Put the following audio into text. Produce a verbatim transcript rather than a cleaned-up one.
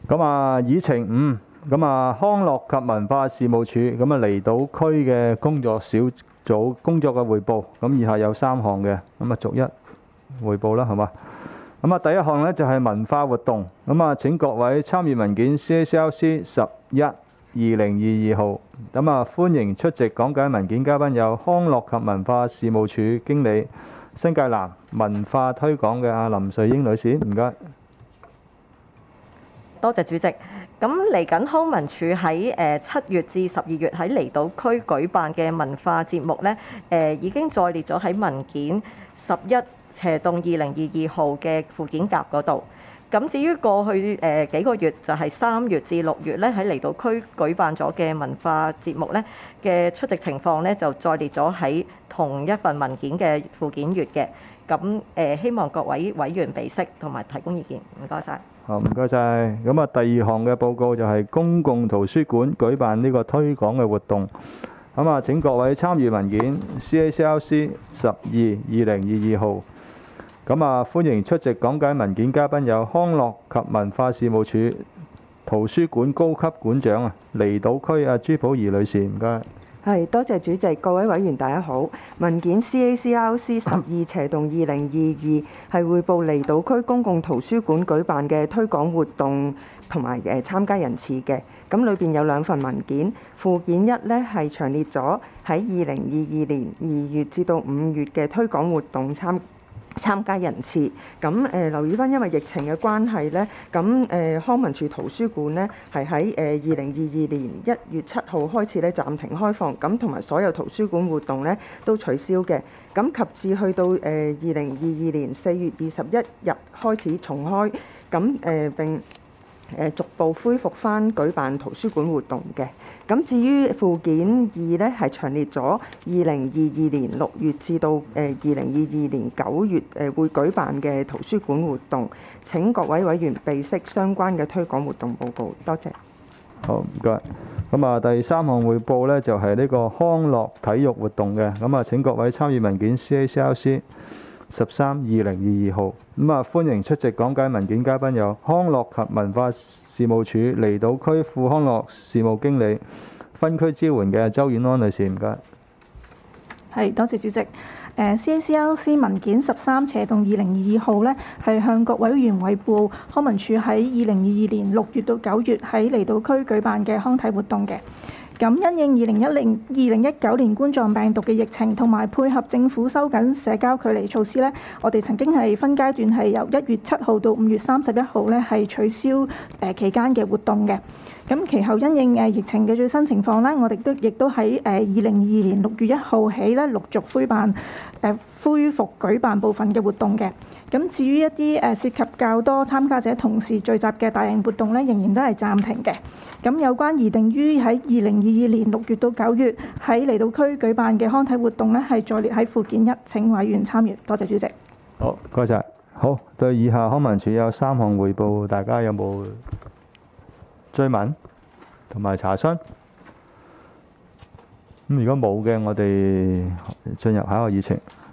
咁啊，議程五，咁啊，康樂及文化事務署咁啊，離島區嘅工作小組工作嘅彙報，咁以下有三項嘅，咁啊，逐一彙報啦，係嘛？咁啊，第一項呢就係文化活動，咁啊，請各位參與文件 C A C L C 十一二零二二號，咁啊，歡迎出席講解文件嘉賓有康樂及文化事務署經理新界南文化推廣嘅阿林瑞英女士，唔該。 多謝主席。咁嚟緊康文署喺誒七月至十二月喺離島區舉辦嘅文化節目呢，誒已經載列咗喺文件十一斜洞二零二二號嘅附件甲嗰度。咁至於過去誒幾個月，就係三月至六月咧喺離島區舉辦咗嘅文化節目咧嘅出席情況咧，就載列咗喺同一份文件嘅附件乙嘅。咁誒希望各位委員備悉同埋提供意見，唔該晒。 好，唔該晒。咁啊，第二項嘅報告就係公共圖書館舉辦呢個推廣嘅活動。咁啊，請各位參與文件 C A C L C 十二二零二二號。咁啊，歡迎出席講解文件嘉賓有康樂及文化事務署圖書館高級館長啊，離島區啊朱寶儀女士，唔該。 係，多謝主席，各位委員大家好。文件 C A C L C 十二斜洞二零二二係彙報離島區公共圖書館舉辦嘅推廣活動同埋誒參加人次嘅。咁裏邊有兩份文件，附件一呢係詳列咗喺二零二二年二月至到五月嘅推廣活動參參加人次。咁誒、呃、留意翻，因為疫情嘅關係呢，咁誒、呃、康文署圖書館呢係喺誒二零二二年一月七號開始咧暫停開放，咁同埋所有圖書館活動呢都取消嘅。咁及至去到誒二零二二年四月二十一日開始重開，咁誒、呃、並誒逐步恢復翻舉辦圖書館活動嘅。咁至於附件二呢，係詳列咗二零二二年六月至到誒二零二二年九月誒會舉辦嘅圖書館活動。請各位委員備悉相關嘅推廣活動報告。多謝。 好，唔該。咁啊，第三項彙報呢，就係呢個康樂體育活動嘅。咁啊，請各位參與文件 C A C L C 十三二零二二號。咁啊，歡迎出席講解文件嘉賓有康樂及文化事務署離島區副康樂事務經理分區支援嘅周婉安女士，唔該。 係，多謝主席。誒 C A C L C 文件十三斜洞二零二二號呢，係向各委員彙報康文署喺二零二二年六月到九月喺離島區舉辦嘅康體活動嘅。咁因應二零一零、二零一九年冠狀病毒嘅疫情，同埋配合政府收緊社交距離措施呢，我哋曾經係分階段係由一月七號到五月三十一號呢係取消誒期間嘅活動嘅。咁其後因應誒疫情嘅最新情況呢，我哋都亦都喺誒二零二二年六月一號起呢陸續恢辦誒恢復舉辦部分嘅活動嘅。咁至於一啲誒涉及較多參加者同時聚集嘅大型活動呢，仍然都係暫停嘅。咁有關擬定於喺二零二二年六月到九月喺離島區舉辦嘅康體活動呢，係載列喺附件一，請委員參閱。多謝主席。 好，唔該晒。好，對以下康文署有三項彙報，大家有冇追問同埋查詢？咁如果冇嘅，我哋進入下一個議程。